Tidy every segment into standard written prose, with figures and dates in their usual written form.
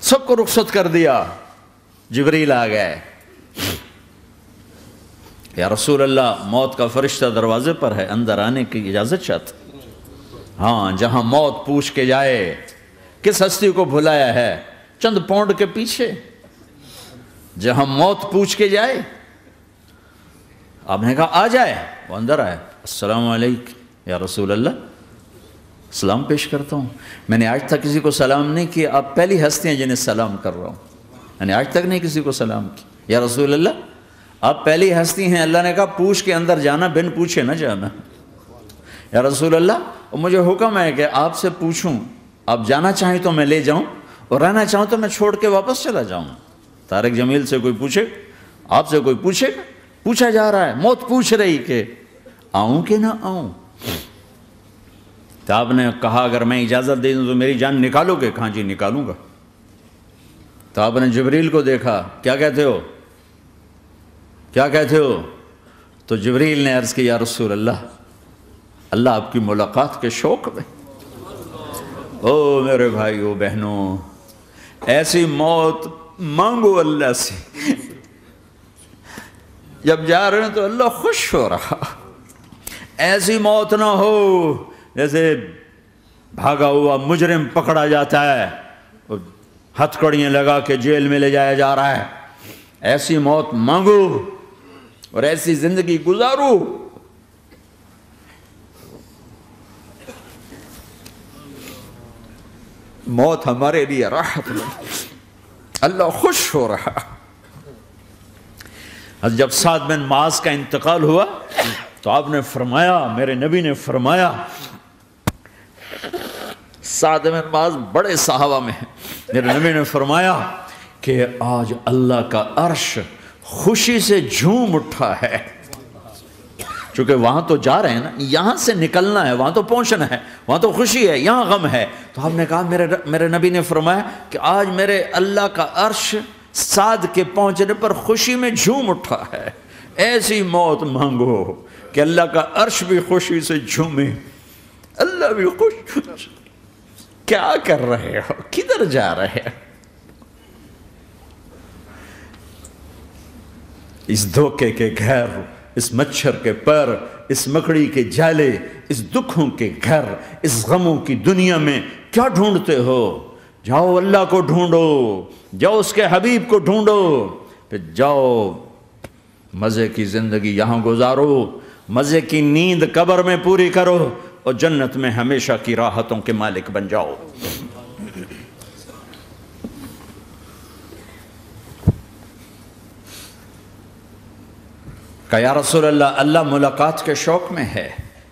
سب کو رخصت کر دیا. جبریل آ گئے. یا رسول اللہ موت کا فرشتہ دروازے پر ہے, اندر آنے کی اجازت چاہتا. ہاں, جہاں موت پوچھ کے جائے کس ہستی کو بھلایا ہے, چند پاؤنڈ کے پیچھے جہاں موت پوچھ کے جائے. آپ نے کہا آ جائے, وہ اندر آئے. السلام علیکم یا رسول اللہ, سلام پیش کرتا ہوں. میں نے آج تک کسی کو سلام نہیں کیا, آپ پہلی ہستی ہیں جنہیں سلام کر رہا ہوں. میں نے آج تک نہیں کسی کو سلام کیا. یا رسول اللہ آپ پہلی ہستی ہیں. اللہ نے کہا پوچھ کے اندر جانا, بن پوچھے نہ جانا. یا رسول اللہ مجھے حکم ہے کہ آپ سے پوچھوں, آپ جانا چاہیں تو میں لے جاؤں, اور رہنا چاہوں تو میں چھوڑ کے واپس چلا جاؤں. طارق جمیل سے کوئی پوچھے, آپ سے کوئی پوچھے, پوچھا جا رہا ہے, موت پوچھ رہی کہ آؤں کہ نہ آؤں. تو آپ نے کہا اگر میں اجازت دے دوں تو میری جان نکالو گے؟ کہاں جی نکالوں گا. تو آپ نے جبریل کو دیکھا, کیا کہتے ہو, کیا کہتے ہو؟ تو جبریل نے عرض کی یا رسول اللہ, اللہ آپ کی ملاقات کے شوق میں. او میرے بھائیو بہنوں, ایسی موت مانگو اللہ سے. جب جا رہے ہیں تو اللہ خوش ہو رہا. ایسی موت نہ ہو جیسے بھاگا ہوا مجرم پکڑا جاتا ہے, ہتھکڑیاں لگا کے جیل میں لے جایا جا رہا ہے. ایسی موت مانگو اور ایسی زندگی گزارو. موت ہمارے لیے راحت ہے, اللہ خوش ہو رہا. جب سعد بن معاذ کا انتقال ہوا تو آپ نے فرمایا, میرے نبی نے فرمایا, سعد بن معاذ بڑے صحابہ میں ہیں, میرے نبی نے فرمایا کہ آج اللہ کا عرش خوشی سے جھوم اٹھا ہے. چونکہ وہاں تو جا رہے ہیں نا, یہاں سے نکلنا ہے, وہاں تو پہنچنا ہے, وہاں تو خوشی ہے, یہاں غم ہے. تو آپ نے کہا, میرے نبی نے فرمایا کہ آج میرے اللہ کا عرش سعد کے پہنچنے پر خوشی میں جھوم اٹھا ہے. ایسی موت مانگو کہ اللہ کا عرش بھی خوشی سے جھومے, اللہ بھی خوش. کیا کر رہے ہو, کدھر جا رہے ہو؟ اس دھوکے کے گھر, اس مچھر کے پر, اس مکڑی کے جالے, اس دکھوں کے گھر, اس غموں کی دنیا میں کیا ڈھونڈتے ہو؟ جاؤ اللہ کو ڈھونڈو, جاؤ اس کے حبیب کو ڈھونڈو, پھر جاؤ مزے کی زندگی یہاں گزارو, مزے کی نیند قبر میں پوری کرو, اور جنت میں ہمیشہ کی راحتوں کے مالک بن جاؤ. کہ یا رسول اللہ, اللہ ملاقات کے شوق میں ہے.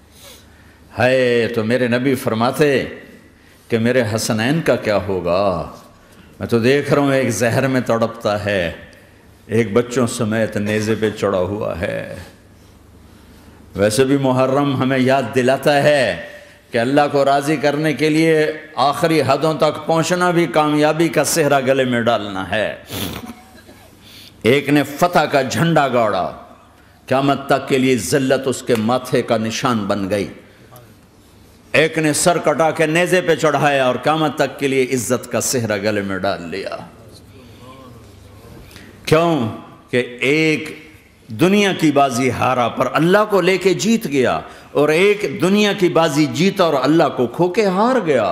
تو میرے نبی فرماتے کہ میرے حسنین کا کیا ہوگا؟ میں تو دیکھ رہا ہوں ایک زہر میں تڑپتا ہے, ایک بچوں سمیت نیزے پہ چڑھا ہوا ہے. ویسے بھی محرم ہمیں یاد دلاتا ہے کہ اللہ کو راضی کرنے کے لیے آخری حدوں تک پہنچنا بھی کامیابی کا صحرا گلے میں ڈالنا ہے. ایک نے فتح کا جھنڈا گاڑا, قیامت تک کے لیے ذلت اس کے ماتھے کا نشان بن گئی. ایک نے سر کٹا کے نیزے پہ چڑھایا اور قیامت تک کے لیے عزت کا صحرا گلے میں ڈال لیا. کیوں کہ ایک دنیا کی بازی ہارا پر اللہ کو لے کے جیت گیا, اور ایک دنیا کی بازی جیتا اور اللہ کو کھو کے ہار گیا.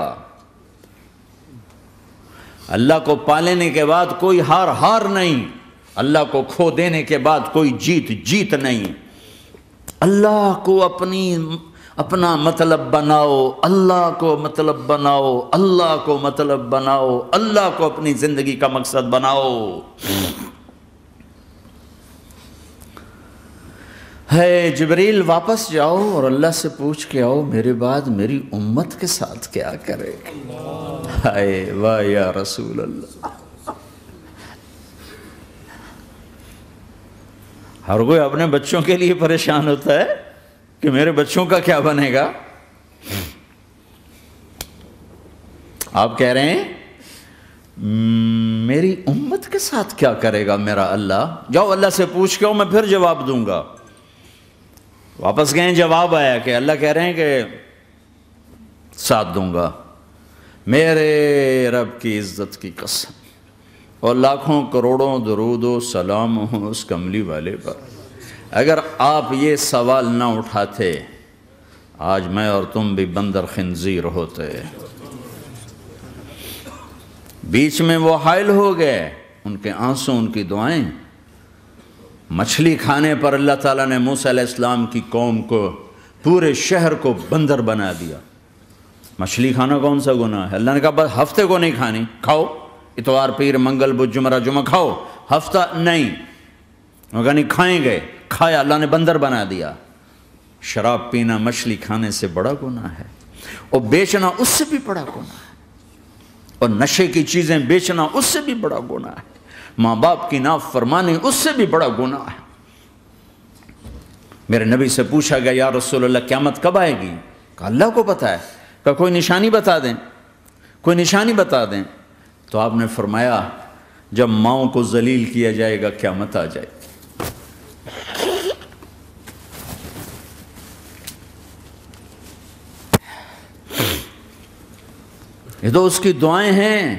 اللہ کو پالینے کے بعد کوئی ہار نہیں, اللہ کو کھو دینے کے بعد کوئی جیت نہیں. اللہ کو اپنا مطلب بناؤ, اللہ کو مطلب بناؤ, اللہ کو مطلب بناؤ, اللہ کو اپنی زندگی کا مقصد بناؤ. جبریل واپس جاؤ اور اللہ سے پوچھ کے آؤ میرے بعد میری امت کے ساتھ کیا کرے گا. واہ یا رسول اللہ. ہر کوئی اپنے بچوں کے لیے پریشان ہوتا ہے کہ میرے بچوں کا کیا بنے گا. آپ کہہ رہے ہیں میری امت کے ساتھ کیا کرے گا میرا اللہ. جاؤ اللہ سے پوچھ کے آؤ, میں پھر جواب دوں گا. واپس گئے, جواب آیا کہ اللہ کہہ رہے ہیں کہ ساتھ دوں گا. میرے رب کی عزت کی قسم, اور لاکھوں کروڑوں درود و سلام ہوں اس کملی والے پر۔ اگر آپ یہ سوال نہ اٹھاتے آج میں اور تم بھی بندر خنزیر ہوتے۔ بیچ میں وہ حائل ہو گئے، ان کے آنسو، ان کی دعائیں۔ مچھلی کھانے پر اللہ تعالیٰ نے موسیٰ علیہ السلام کی قوم کو، پورے شہر کو بندر بنا دیا۔ مچھلی کھانا کون سا گناہ ہے؟ اللہ نے کہا بس ہفتے کو نہیں کھانی، کھاؤ، اتوار پیر منگل بدھ جمعہ جمعہ کھاؤ، ہفتہ نہیں۔ وہ کہا نہیں کھائیں گے، کھایا، اللہ نے بندر بنا دیا۔ شراب پینا مچھلی کھانے سے بڑا گناہ ہے، اور بیچنا اس سے بھی بڑا گناہ ہے، اور نشے کی چیزیں بیچنا اس سے بھی بڑا گناہ ہے، ماں باپ کی نافرمانی اس سے بھی بڑا گناہ ہے۔ میرے نبی سے پوچھا گیا یا رسول اللہ قیامت کب آئے گی؟ کہا اللہ کو پتہ ہے۔ کہا کوئی نشانی بتا دیں، کوئی نشانی بتا دیں۔ تو آپ نے فرمایا جب ماؤں کو ذلیل کیا جائے گا قیامت آ جائے گی۔ یہ تو اس کی دعائیں ہیں،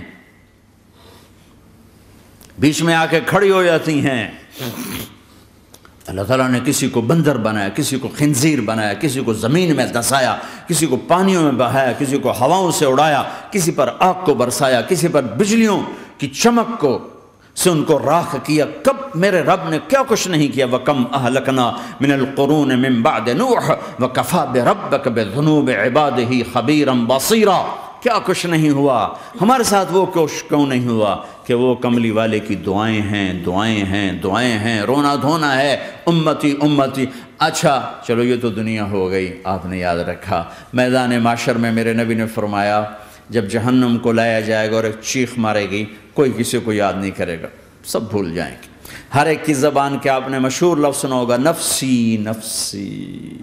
بیچ میں آ کے کھڑی ہو جاتی ہیں۔ اللہ تعالیٰ نے کسی کو بندر بنایا، کسی کو خنزیر بنایا، کسی کو زمین میں دسایا، کسی کو پانیوں میں بہایا، کسی کو ہواؤں سے اڑایا، کسی پر آگ کو برسایا، کسی پر بجلیوں کی چمک کو سے ان کو راکھ کیا۔ کب میرے رب نے کیا کچھ نہیں کیا۔ وَكَمْ أَهْلَكْنَا مِنَ الْقُرُونِ مِن بَعْدِ نُوحٍ وَكَفَىٰ بِرَبِّكَ بِذُنُوبِ عِبَادِهِ خَبِيرًا بَصِيرًا۔ کیا کچھ نہیں ہوا ہمارے ساتھ، وہ کچھ کیوں نہیں ہوا کہ وہ کملی والے کی دعائیں ہیں، دعائیں ہیں، دعائیں ہیں، رونا دھونا ہے، امتی امتی۔ اچھا چلو یہ تو دنیا ہو گئی، آپ نے یاد رکھا۔ میدان معاشر میں میرے نبی نے فرمایا جب جہنم کو لایا جائے گا اور ایک چیخ مارے گی، کوئی کسی کو یاد نہیں کرے گا، سب بھول جائیں گے۔ ہر ایک کی زبان کے آپ نے مشہور لفظ سنا ہوگا نفسی نفسی۔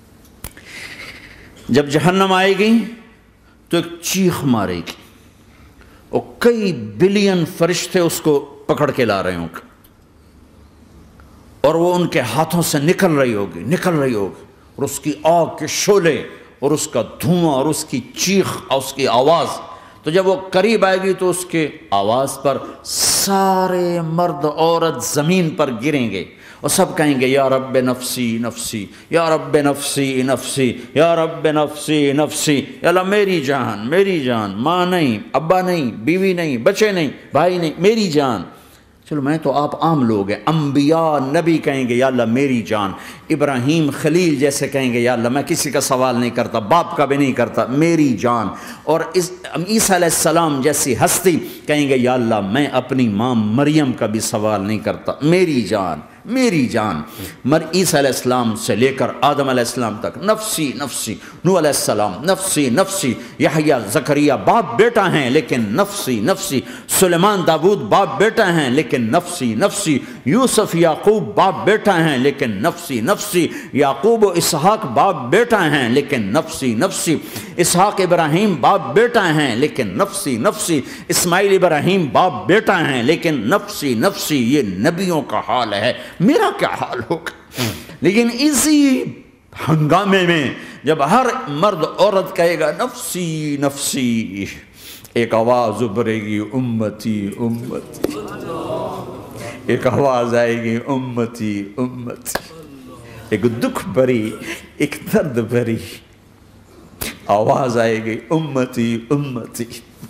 جب جہنم آئے گی تو ایک چیخ مارے گی، اور کئی بلین فرشتے اس کو پکڑ کے لا رہے ہوں گے، اور وہ ان کے ہاتھوں سے نکل رہی ہوگی، اور اس کی آگ کے شعلے اور اس کا دھواں اور اس کی چیخ اور اس کی آواز۔ تو جب وہ قریب آئے گی تو اس کے آواز پر سارے مرد عورت زمین پر گریں گے، اور سب کہیں گے یا رب نفسی نفسی، یا رب نفسی نفسی، یا رب نفسی نفسی، یا اللہ میری جان، میری جان، ماں نہیں، ابا نہیں، بیوی نہیں، بچے نہیں، بھائی نہیں، میری جان۔ چلو میں تو آپ عام لوگ ہیں، انبیاء نبی کہیں گے یا اللہ میری جان، ابراہیم خلیل جیسے کہیں گے یا اللہ میں کسی کا سوال نہیں کرتا، باپ کا بھی نہیں کرتا، میری جان، اور عیسیٰ علیہ السلام جیسی ہستی کہیں گے یا اللہ میں اپنی ماں مریم کا بھی سوال نہیں کرتا، میری جان، میری جان۔ عیسیٰ علیہ السلام سے لے کر آدم علیہ السلام تک نفسی نفسی، نوح علیہ السلام نفسی نفسی، یحییٰ زکریا باپ بیٹا ہیں لیکن نفسی نفسی، سلیمان داؤد باپ بیٹا ہیں لیکن نفسی نفسی، یوسف یعقوب باپ بیٹا ہیں لیکن نفسی نفسی، یعقوب و اسحاق باپ بیٹا ہیں لیکن نفسی نفسی، اسحاق ابراہیم باپ بیٹا ہیں لیکن نفسی نفسی، اسماعیل ابراہیم باپ بیٹا ہیں لیکن نفسی نفسی۔ یہ نبیوں کا حال ہے، میرا کیا حال ہوگا؟ لیکن اسی ہنگامے میں جب ہر مرد عورت کہے گا نفسی نفسی، ایک آواز ابھرے گی امتی امتی، ایک آواز آئے گی امتی امتی، ایک دکھ بھری، ایک درد بھری آواز آئے گی امتی امتی۔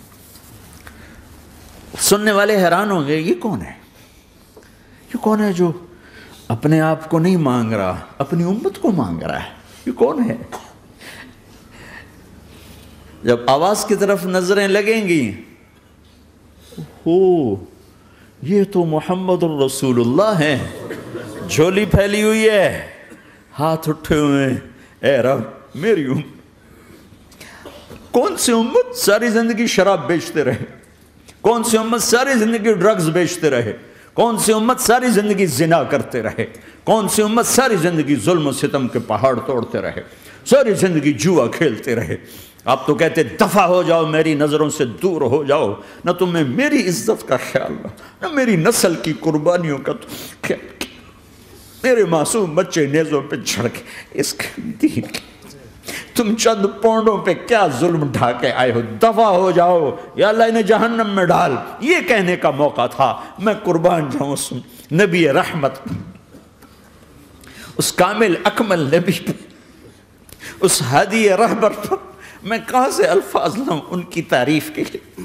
سننے والے حیران ہوں گے یہ کون ہے، یہ کون ہے جو اپنے آپ کو نہیں مانگ رہا، اپنی امت کو مانگ رہا ہے، یہ کون ہے؟ جب آواز کی طرف نظریں لگیں گی، یہ تو محمد الرسول اللہ ہے، جھولی پھیلی ہوئی ہے، ہاتھ اٹھے ہوئے ہیں، اے رب میری امت۔ کون سی امت ساری زندگی شراب بیچتے رہے، کون سی امت ساری زندگی ڈرگز بیچتے رہے، کون سی امت ساری زندگی زنا کرتے رہے، کون سی امت ساری زندگی ظلم و ستم کے پہاڑ توڑتے رہے، ساری زندگی جوا کھیلتے رہے۔ آپ تو کہتے دفع ہو جاؤ، میری نظروں سے دور ہو جاؤ، نہ تمہیں میری عزت کا خیال نہ میری نسل کی قربانیوں کا خیال، میرے معصوم بچے نیزوں پہ چڑھ کے اس کے دین تم چند پونڈوں پہ کیا ظلم ڈھا کے آئے ہو، دفع ہو جاؤ یا اللہ انہیں جہنم میں ڈال، یہ کہنے کا موقع تھا۔ میں قربان جاؤں اس نبی رحمت، اس کامل اکمل نبی پر، اس ہادی رہبر پر میں کہاں سے الفاظ لاؤں ان کی تعریف کے لیے۔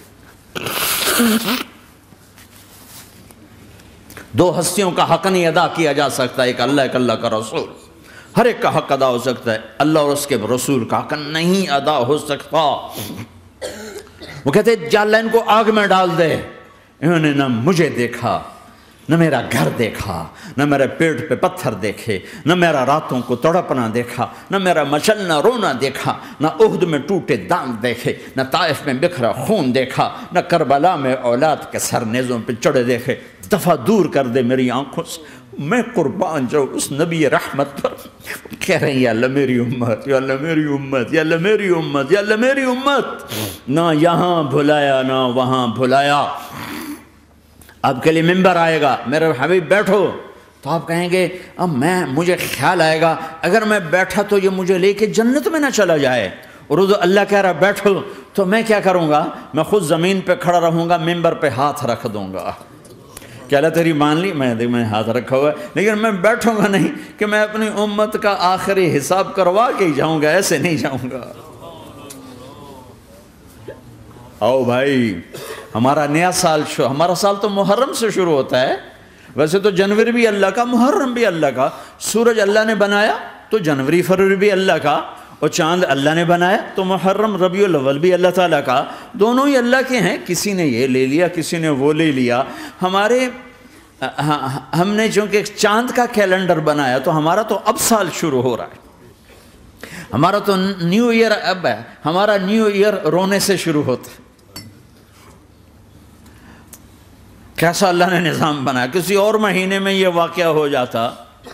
دو ہستیوں کا حق نہیں ادا کیا جا سکتا، ایک اللہ، ایک اللہ کا رسول۔ ہر ایک کا حق ادا ہو سکتا ہے، اللہ اور اس کے رسول کا حق نہیں ادا ہو سکتا۔ وہ کہتے جا اللہ ان کو آگ میں ڈال دے۔ انہوں نے نہ مجھے دیکھا، نہ میرا گھر دیکھا، نہ میرے پیٹ پہ پتھر دیکھے، نہ میرا راتوں کو تڑپنا دیکھا، نہ میرا مچلنا رونا دیکھا، نہ احد میں ٹوٹے دانت دیکھے، نہ طائف میں بکھرا خون دیکھا، نہ کربلا میں اولاد کے سر نیزوں پہ چڑھے دیکھے۔ دفعہ دور کر دے میری آنکھوں سے، میں قربان جاؤں اس نبی رحمت پر۔ کہہ رہے ہیں یا اللہ میری امت، یا اللہ میری امت، یا اللہ میری امت، یا اللہ میری امت۔ نہ یہاں بھلایا نہ وہاں بھلایا۔ آپ کے لیے ممبر آئے گا، میرے حبیب بیٹھو، تو آپ کہیں گے اب مجھے خیال آئے گا اگر میں بیٹھا تو یہ مجھے لے کے جنت میں نہ چلا جائے، اور اللہ کہہ رہا بیٹھو تو میں کیا کروں گا؟ میں خود زمین پہ کھڑا رہوں گا، ممبر پہ ہاتھ رکھ دوں گا کہ اللہ تیری مان لی، میں ہاتھ رکھا ہوا ہے، لیکن میں بیٹھوں گا نہیں کہ میں اپنی امت کا آخری حساب کروا کے ہی جاؤں گا، ایسے نہیں جاؤں گا۔ آؤ بھائی، ہمارا نیا سال ہمارا سال تو محرم سے شروع ہوتا ہے، ویسے تو جنوری بھی اللہ کا، محرم بھی اللہ کا، سورج اللہ نے بنایا تو جنوری فروری بھی اللہ کا، اور چاند اللہ نے بنایا تو محرم ربیع الاول بھی اللہ تعالیٰ کا، دونوں ہی اللہ کے ہیں۔ کسی نے یہ لے لیا، کسی نے وہ لے لیا۔ ہم نے چونکہ چاند کا کیلنڈر بنایا تو ہمارا تو اب سال شروع ہو رہا ہے، ہمارا تو نیو ایئر اب ہے، ہمارا نیو ایئر رونے سے شروع ہوتا ہے۔ کیسا اللہ نے نظام بنایا، کسی اور مہینے میں یہ واقعہ ہو جاتا،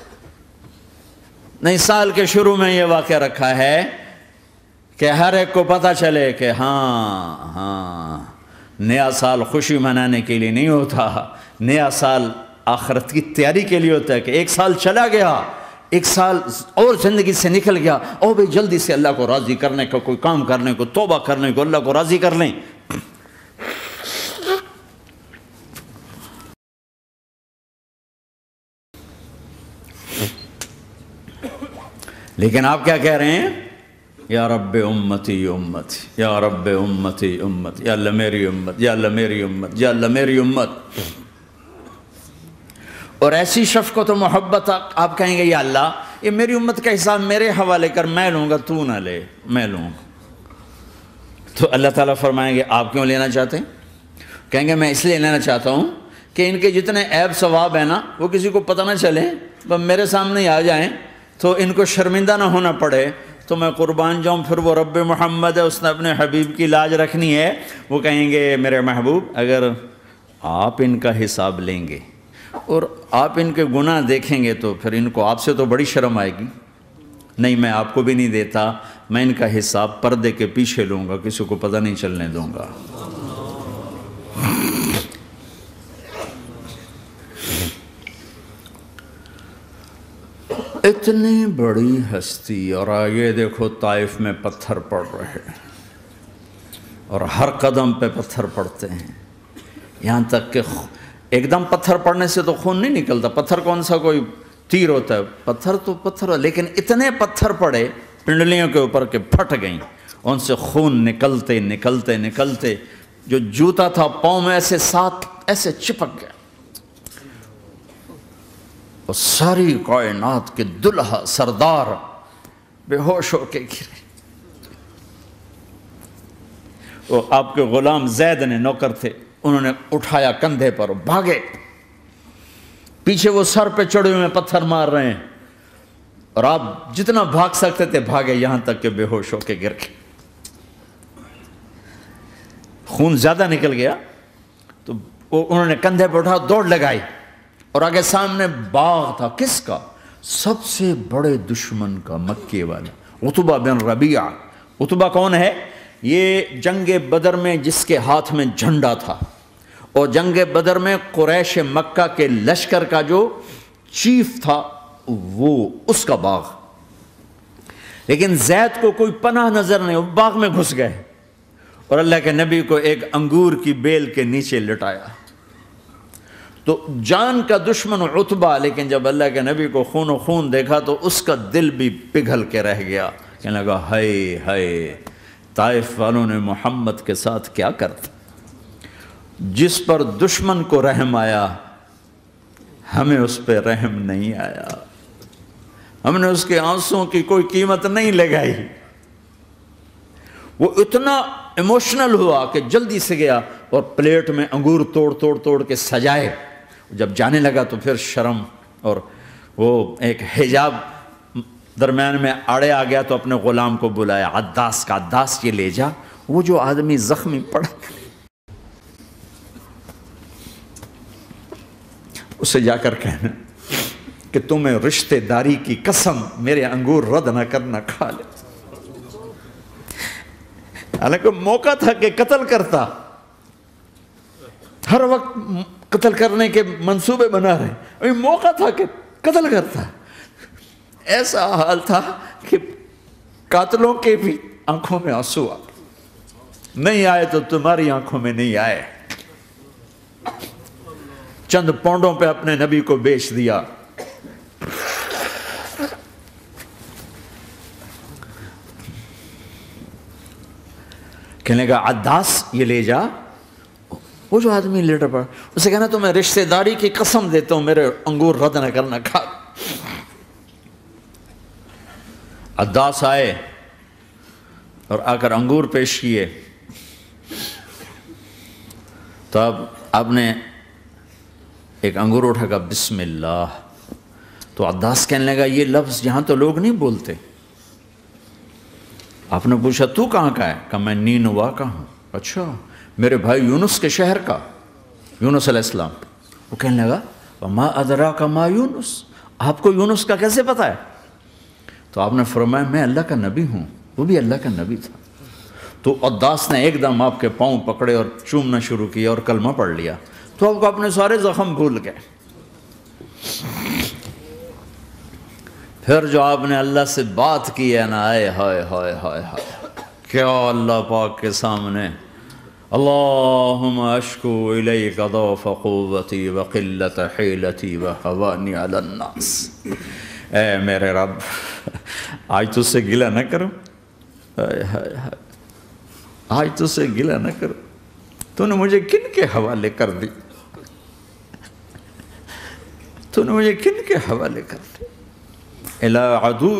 نہیں سال کے شروع میں یہ واقعہ رکھا ہے کہ ہر ایک کو پتہ چلے کہ ہاں نیا سال خوشی منانے کے لیے نہیں ہوتا، نیا سال آخرت کی تیاری کے لیے ہوتا ہے کہ ایک سال چلا گیا، ایک سال اور زندگی سے نکل گیا، او بھئی جلدی سے اللہ کو راضی کرنے کا کوئی کام کرنے کو، توبہ کرنے کو، اللہ کو راضی کر لیں۔ لیکن آپ کیا کہہ رہے ہیں؟ یا رب امتی امت، یا رب امتی امت، یا اللہ میری امت، یا اللہ میری امت، یا اللہ میری امت۔ اور ایسی شفقت و محبت آپ کہیں گے یا اللہ یہ میری امت کا حساب میرے حوالے کر، میں لوں گا، تو نہ لے، میں لوں گا۔ تو اللہ تعالیٰ فرمائیں گے آپ کیوں لینا چاہتے ہیں؟ کہیں گے میں اس لیے لینا چاہتا ہوں کہ ان کے جتنے عیب ثواب ہیں نا وہ کسی کو پتہ نہ چلے، بس میرے سامنے ہی آ جائیں تو ان کو شرمندہ نہ ہونا پڑے، تو میں قربان جاؤں۔ پھر وہ رب محمد ہے، اس نے اپنے حبیب کی لاج رکھنی ہے، وہ کہیں گے میرے محبوب اگر آپ ان کا حساب لیں گے اور آپ ان کے گناہ دیکھیں گے تو پھر ان کو آپ سے تو بڑی شرم آئے گی، نہیں میں آپ کو بھی نہیں دیتا، میں ان کا حساب پردے کے پیچھے لوں گا، کسی کو پتہ نہیں چلنے دوں گا۔ اتنی بڑی ہستی، اور آگے دیکھو طائف میں پتھر پڑ رہے ہیں، اور ہر قدم پہ پتھر پڑتے ہیں، یہاں تک کہ ایک دم پتھر پڑنے سے تو خون نہیں نکلتا، پتھر کون سا کوئی تیر ہوتا ہے، پتھر تو پتھر، لیکن اتنے پتھر پڑے پنڈلیوں کے اوپر کہ پھٹ گئیں، ان سے خون نکلتے نکلتے نکلتے جو جوتا تھا پاؤں میں ایسے ساتھ ایسے چپک گیا، اور ساری کائنات کے دلہا سردار بے ہوش ہو کے گرے۔ وہ آپ کے غلام زید نے نوکر تھے، انہوں نے اٹھایا کندھے پر، بھاگے، پیچھے وہ سر پہ چڑھے ہوئے پتھر مار رہے ہیں، اور آپ جتنا بھاگ سکتے تھے بھاگے، یہاں تک کہ بے ہوش ہو کے گر گئے۔ خون زیادہ نکل گیا تو انہوں نے کندھے پہ اٹھا، دوڑ لگائی، اور آگے سامنے باغ تھا، کس کا؟ سب سے بڑے دشمن کا، مکے والا عتبہ بن ربیعہ۔ عتبہ کون ہے؟ یہ جنگ بدر میں جس کے ہاتھ میں جھنڈا تھا، اور جنگ بدر میں قریش مکہ کے لشکر کا جو چیف تھا وہ، اس کا باغ۔ لیکن زید کو کوئی پناہ نظر نہیں، وہ باغ میں گھس گئے اور اللہ کے نبی کو ایک انگور کی بیل کے نیچے لٹایا۔ تو جان کا دشمن عتبہ، لیکن جب اللہ کے نبی کو خون و خون دیکھا تو اس کا دل بھی پگھل کے رہ گیا، کہنے لگا ہائے ہائے، طائف والوں نے محمد کے ساتھ کیا کرتا۔ جس پر دشمن کو رحم آیا ہمیں اس پہ رحم نہیں آیا، ہم نے اس کے آنسوں کی کوئی قیمت نہیں لگائی۔ وہ اتنا ایموشنل ہوا کہ جلدی سے گیا اور پلیٹ میں انگور توڑ کے سجائے۔ جب جانے لگا تو پھر شرم اور وہ ایک حجاب درمیان میں آڑے آ گیا، تو اپنے غلام کو بلایا، عداس کا، عداس یہ لے جا وہ جو آدمی زخمی پڑا، اسے جا کر کہنا کہ تمہیں رشتہ داری کی قسم میرے انگور رد نہ کرنا، کھا لے۔ حالانکہ موقع تھا کہ قتل کرتا، ہر وقت قتل کرنے کے منصوبے بنا رہے، ابھی موقع تھا کہ قتل کرتا۔ ایسا حال تھا کہ قاتلوں کے بھی آنکھوں میں آنسو آ نہیں آئے تو تمہاری آنکھوں میں نہیں آئے۔ چند پونڈوں پہ اپنے نبی کو بیچ دیا۔ کہنے کا عداس یہ لے جا، وہ جو آدمی لیٹر پڑا، اسے کہنا تو میں رشتہ داری کی قسم دیتا ہوں میرے انگور رد نہ کرنا، کھا۔ عداس آئے اور آ کر انگور پیش کیے، تو اب آپ نے ایک انگور اٹھا کر بسم اللہ، تو عداس کہنے لگا یہ لفظ یہاں تو لوگ نہیں بولتے۔ آپ نے پوچھا تو کہاں کا ہے؟ کہا میں نینوا کا ہوں۔ اچھا، میرے بھائی یونس کے شہر کا، یونس علیہ السلام۔ وہ کہنے لگا وما ادراک ما یونس، آپ کو یونس کا کیسے پتا ہے؟ تو آپ نے فرمایا میں اللہ کا نبی ہوں، وہ بھی اللہ کا نبی تھا۔ تو عداس نے ایک دم آپ کے پاؤں پکڑے اور چومنا شروع کیا اور کلمہ پڑھ لیا، تو آپ کو اپنے سارے زخم بھول گئے۔ پھر جو آپ نے اللہ سے بات کی ہے نا، آئے ہائے ہائے ہائے ہائے، کیا اللہ پاک کے سامنے اللہم اشکو الیک ضعف قوتی وقلت حیلتی وہوانی علی الناس، اے میرے رب آج تجھ سے گلہ نہ کروں، آج تجھ سے گلہ نہ کروں، تو نے مجھے کن کے حوالے کر دی، تو نے مجھے کن کے حوالے کر دی، الی عدو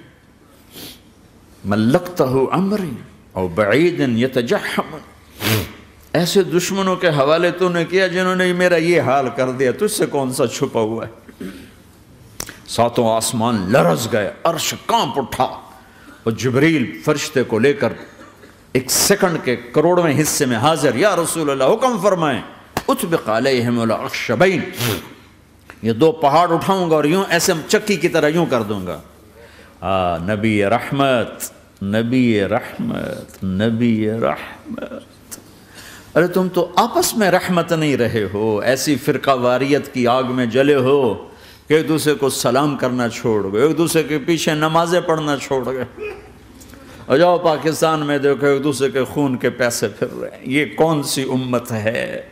ملکتہ امری او بعید یتجحم، ایسے دشمنوں کے حوالے تو نے کیا جنہوں نے میرا یہ حال کر دیا، تجھ سے کون سا چھپا ہوا ہے۔ ساتوں آسمان لرز گئے، عرش کانپ اٹھا، اور جبریل فرشتے کو لے کر ایک سیکنڈ کے کروڑویں حصے میں حاضر، یا رسول اللہ حکم فرمائیں اطبق علیہم الاخشبین، یہ دو پہاڑ اٹھاؤں گا اور یوں ایسے چکی کی طرح یوں کر دوں گا۔ نبی رحمت، نبی رحمت، نبی رحمت۔ ارے تم تو آپس میں رحمت نہیں رہے ہو، ایسی فرقہ واریت کی آگ میں جلے ہو کہ ایک دوسرے کو سلام کرنا چھوڑ گئے، ایک دوسرے کے پیچھے نمازیں پڑھنا چھوڑ گئے، اور جاؤ پاکستان میں دیکھو ایک دوسرے کے خون کے پیسے پھر رہے ہیں۔ یہ کون سی امت ہے؟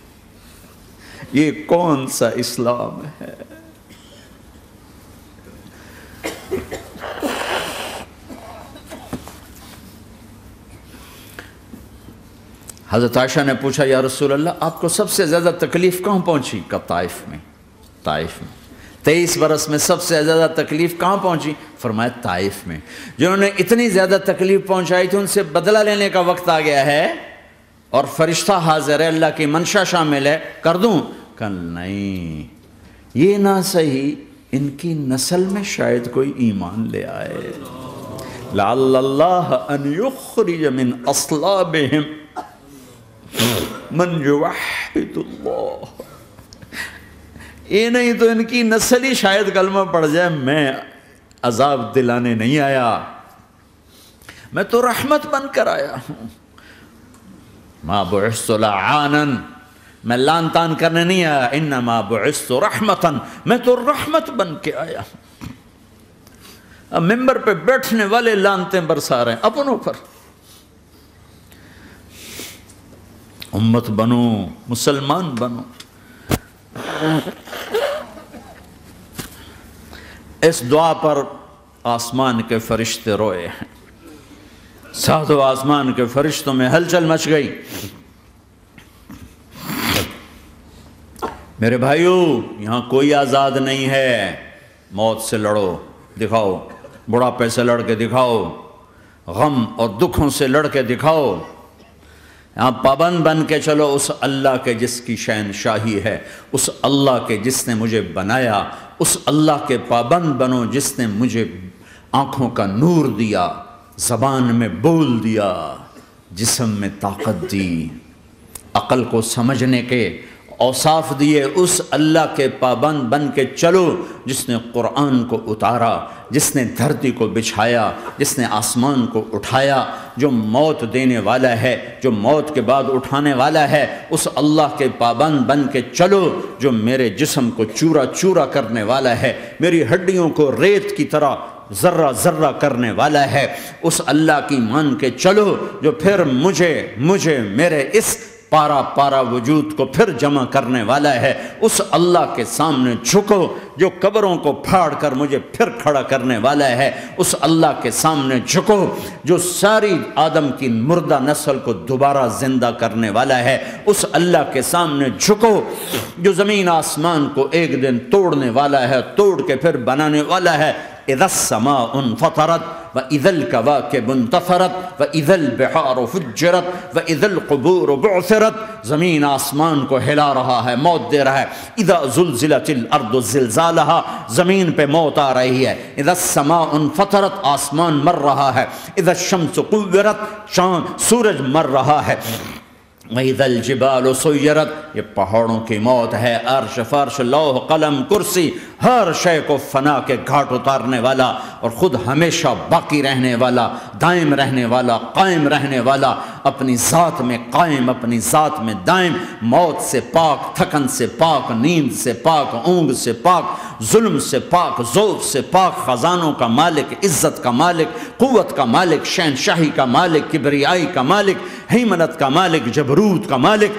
یہ کون سا اسلام ہے؟ حضرت عائشہ نے پوچھا یا رسول اللہ آپ کو سب سے زیادہ تکلیف کہاں پہنچی؟ کہا طائف میں، طائف میں۔ 23 برس میں سب سے زیادہ تکلیف کہاں پہنچی؟ فرمایا طائف میں۔ جنہوں نے اتنی زیادہ تکلیف پہنچائی تھی ان سے بدلہ لینے کا وقت آ گیا ہے، اور فرشتہ حاضر ہے، اللہ کی منشا شامل ہے، کر دوں؟ کہ نہیں، یہ نہ صحیح، ان کی نسل میں شاید کوئی ایمان لے آئے، لعل اللہ ان یخرج من اصلابہم من یوحد اللہ، یہ نہیں تو ان کی نسل ہی شاید کلمہ پڑھ جائے۔ میں عذاب دلانے نہیں آیا، میں تو رحمت بن کر آیا ہوں۔ ما بعثت لعانا، میں لان تان کرنے نہیں آیا، انما بعثت رحمتا، میں تو رحمت بن کے آیا ہوں۔ اب ممبر پہ بیٹھنے والے لانتیں برسا رہے ہیں اپنوں پر۔ امت بنو، مسلمان بنو۔ اس دعا پر آسمان کے فرشتے روئے ہیں، ساتوں آسمان کے فرشتوں میں ہلچل مچ گئی۔ میرے بھائیو، یہاں کوئی آزاد نہیں ہے، موت سے لڑو، دکھاؤ، بڑھاپے سے لڑ کے دکھاؤ، غم اور دکھوں سے لڑ کے دکھاؤ، یہاں پابند بن کے چلو اس اللہ کے جس کی شہنشاہی ہے، اس اللہ کے جس نے مجھے بنایا، اس اللہ کے پابند بنو جس نے مجھے آنکھوں کا نور دیا، زبان میں بول دیا، جسم میں طاقت دی، عقل کو سمجھنے کے اوصاف دیے، اس اللہ کے پابند بن کے چلو جس نے قرآن کو اتارا، جس نے دھرتی کو بچھایا، جس نے آسمان کو اٹھایا، جو موت دینے والا ہے، جو موت کے بعد اٹھانے والا ہے، اس اللہ کے پابند بن کے چلو جو میرے جسم کو چورا چورا کرنے والا ہے، میری ہڈیوں کو ریت کی طرح ذرہ ذرہ کرنے والا ہے، اس اللہ کی مان کے چلو جو پھر مجھے میرے اس پارا پارا وجود کو پھر جمع کرنے والا ہے، اس اللہ کے سامنے جھکو جو قبروں کو پھاڑ کر مجھے پھر کھڑا کرنے والا ہے، اس اللہ کے سامنے جھکو جو ساری آدم کی مردہ نسل کو دوبارہ زندہ کرنے والا ہے، اس اللہ کے سامنے جھکو جو زمین آسمان کو ایک دن توڑنے والا ہے، توڑ کے پھر بنانے والا ہے۔ اذا السماء انفطرت واذا الكواكب انتثرت واذا البحار فجرت واذا القبور بعثرت، زمین آسمان کو ہلا رہا ہے، موت دے رہا ہے۔ اذا زلزلت الارض زلزالها، زمین پہ موت آ رہی ہے۔ اذا السماء انفطرت، آسمان مر رہا ہے۔ اذا الشمس قورت، چاند سورج مر رہا ہے۔ وَإِذَا الْجِبَالُ سُيِّرَتْ، یہ پہاڑوں کی موت ہے۔ عرش فرش لوح قلم کرسی، ہر شے کو فنا کے گھاٹ اتارنے والا اور خود ہمیشہ باقی رہنے والا، دائم رہنے والا، قائم رہنے والا، اپنی ذات میں قائم، اپنی ذات میں دائم، موت سے پاک، تھکن سے پاک، نیند سے پاک، اونگ سے پاک، ظلم سے پاک، ذوق سے پاک، خزانوں کا مالک، عزت کا مالک، قوت کا مالک، شہنشاہی کا مالک، کبریائی کا مالک، ہیمنت کا مالک، جبروت کا مالک،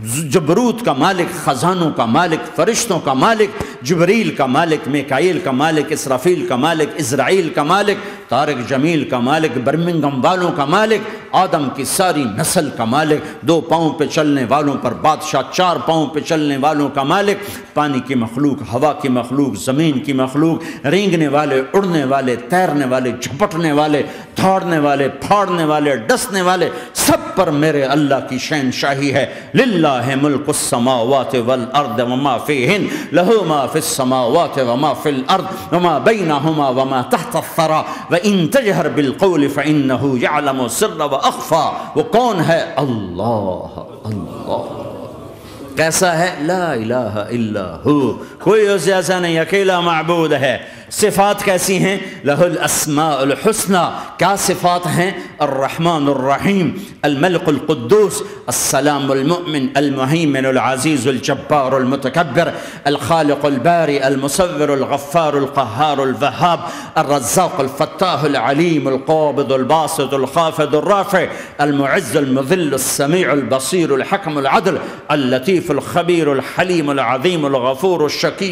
جبروت کا مالک، خزانوں کا مالک، فرشتوں کا مالک، جبریل کا مالک، میکائیل کا مالک، اسرافیل کا مالک، اسرائیل کا مالک، طارق جمیل کا مالک، برمنگم والوں کا مالک، آدم کی ساری نسل کا مالک، 2 پاؤں پہ چلنے والوں پر بادشاہ، 4 پاؤں پہ چلنے والوں کا مالک، پانی کی مخلوق، ہوا کی مخلوق، زمین کی مخلوق، رینگنے والے، اڑنے والے، تیرنے والے، جھپٹنے والے، دھاڑنے والے، پھاڑنے والے، ڈسنے والے، سب پر میرے اللہ کی شہنشاہی ہے۔ للہ ملک السماوات والارض وما فیہن، لہ ما فی السماوات وما فی الارض وما بینہما وما تحت الثری وان تجہر بالقول فانہ یعلم السر واخفی۔ وہ کون ہے؟ اللہ، اللہ کیسا ہے؟ لا الہ الا ہو، کوئی اس جیسا نہیں، اکیلا معبود ہے۔ صفات کیسی ہیں؟ لہ الاسماء الحسنى، کیا صفات ہیں؟ الرحمن الرحیم، الملک القدوس، السلام المؤمن، المہیمن العزیز الجبار المتکبر، الخالق الباری المصور الغفار القہار الوہاب، الرزاق الفتاح العلیم القابض الباسط الخافض الرافع، المعز المذل السمیع البصیر الحکم العدل، اللطیف الخبیر الحلیم العظیم الغفور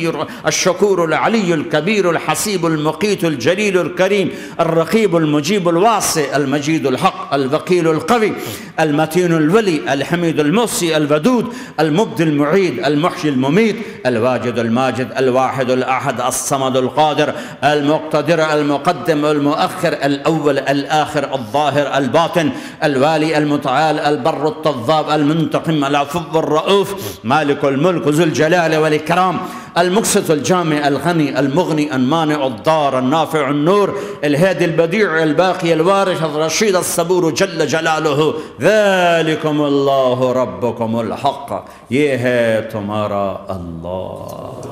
الشکور العلی الکبیر الحسیب المقیت الجلیل الکریم، الرقیب المجیب الواسع، المجید الحق، الوکیل القوی، المتین الولی، الحمید المحصی، الودود، المبدی المعید، المحیی الممیت، الواجد الماجد، الواحد الاحد، الصمد القادر، المقتدر، المقدم، المؤخر، الاول، الاخر، الظاهر، الباطن، الوالي، المتعال، البر، التواب، المنتقم، العفو، الرؤوف، مالك الملك، ذو الجلال والإكرام، المقسط، الجامع، الغني، المغني، المانع، الضار، النافع، النور، الهادي، البديع، الباقي، الوارث، الرشيد، الصبور جل جلاله، ذلكم الله ربكم الحق، یہ ہے تمہارا اللہ۔